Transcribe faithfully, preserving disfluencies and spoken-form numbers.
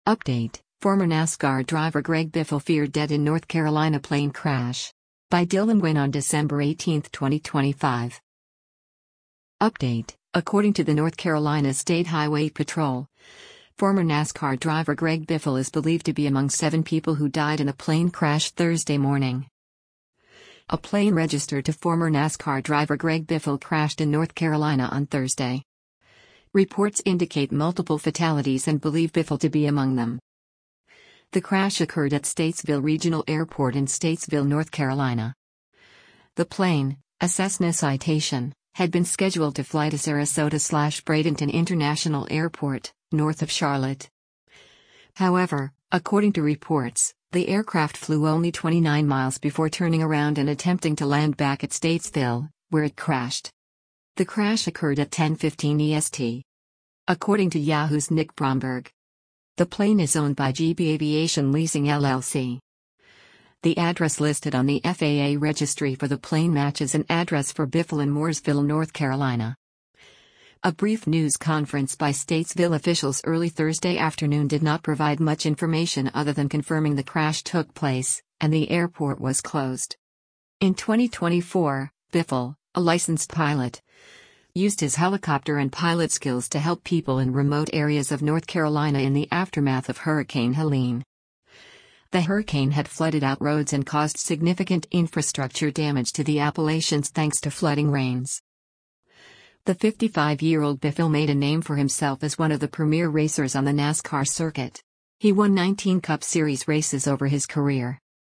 Update: Former NASCAR driver Greg Biffle feared dead in North Carolina plane crash. By Dylan Wynn on December eighteenth, twenty twenty-five. Update: According to the North Carolina State Highway Patrol, former NASCAR driver Greg Biffle is believed to be among seven people who died in a plane crash Thursday morning. A plane registered to former NASCAR driver Greg Biffle crashed in North Carolina on Thursday. Reports indicate multiple fatalities and believe Biffle to be among them. The crash occurred at Statesville Regional Airport in Statesville, North Carolina. The plane, a Cessna Citation, had been scheduled to fly to Sarasota-Bradenton International Airport, north of Charlotte. However, according to reports, the aircraft flew only twenty-nine miles before turning around and attempting to land back at Statesville, where it crashed. The crash occurred at ten fifteen E S T. According to Yahoo's Nick Bromberg, the plane is owned by G B Aviation Leasing L L C. The address listed on the F A A registry for the plane matches an address for Biffle in Mooresville, North Carolina. A brief news conference by Statesville officials early Thursday afternoon did not provide much information other than confirming the crash took place, and the airport was closed. In twenty twenty-four, Biffle, a licensed pilot, used his helicopter and pilot skills to help people in remote areas of North Carolina in the aftermath of Hurricane Helene. The hurricane had flooded out roads and caused significant infrastructure damage to the Appalachians thanks to flooding rains. The fifty-five-year-old Biffle made a name for himself as one of the premier racers on the NASCAR circuit. He won nineteen Cup Series races over his career.